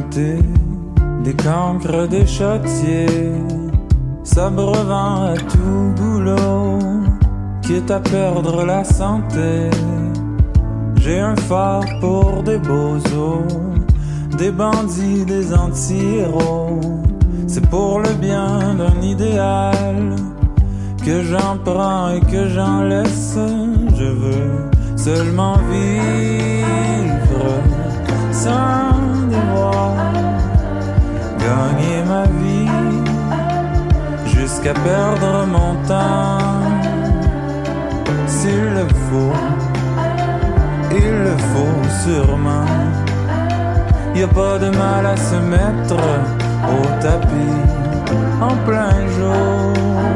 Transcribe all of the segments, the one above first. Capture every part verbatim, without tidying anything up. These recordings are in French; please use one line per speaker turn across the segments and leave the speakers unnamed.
côté des cancres, des châtiers, s'abreuvant à tout boulot, quitte à perdre la santé. J'ai un phare pour des bozos, des bandits, des anti-héros. C'est pour le bien d'un idéal que j'en prends et que j'en laisse. Je veux seulement vivre sans devoir gagner ma vie jusqu'à perdre mon temps. S'il le faut, il le faut sûrement. Y a pas de mal à se mettre au tapis en plein jour,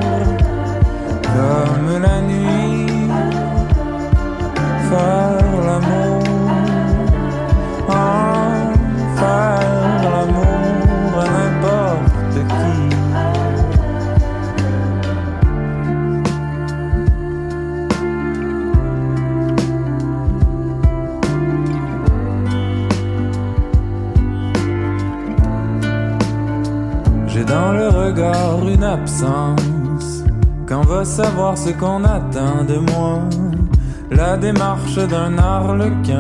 comme la nuit, faire l'amour, en faire l'amour à n'importe qui. J'ai dans le regard une absence, quand va savoir ce qu'on attend de moi, la démarche d'un harlequin,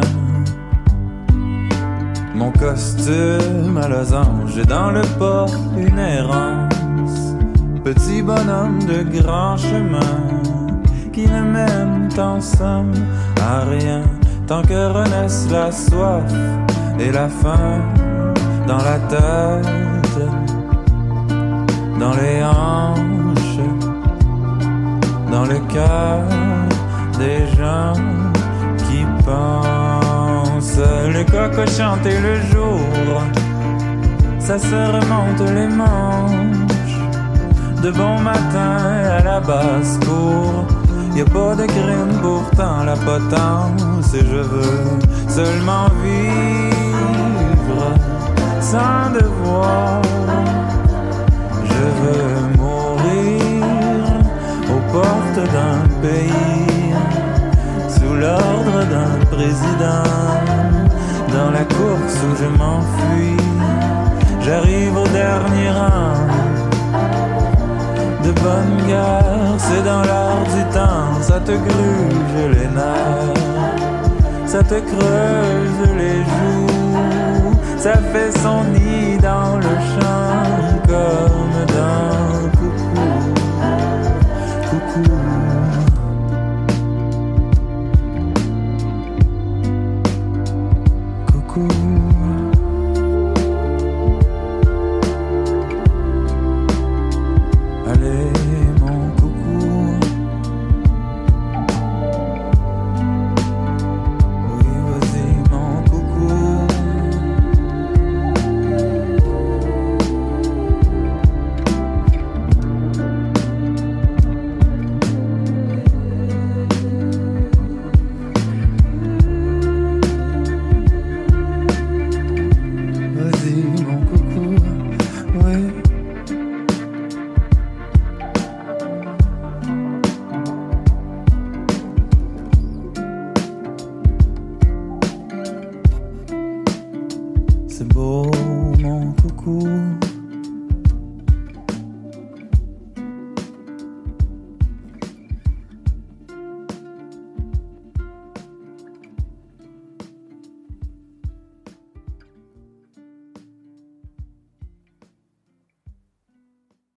mon costume à losange. J'ai dans le pas une errance, petit bonhomme de grand chemin, qui ne mène en somme à rien, tant que renaissent la soif et la faim dans la tête, dans les hanches, dans le cœur des gens qui pensent. Le coq chanter le jour, ça se remonte les manches, de bon matin à la basse-cour. Y a pas de crime, pourtant la potence. Et je veux seulement vivre sans devoir. Je veux mourir aux portes d'un pays, sous l'ordre d'un président, dans la course où je m'enfuis. J'arrive au dernier rang, de bonne guerre, c'est dans l'art du temps. Ça te gruge les nerfs, ça te creuse les joues, ça fait son nid dans le champ.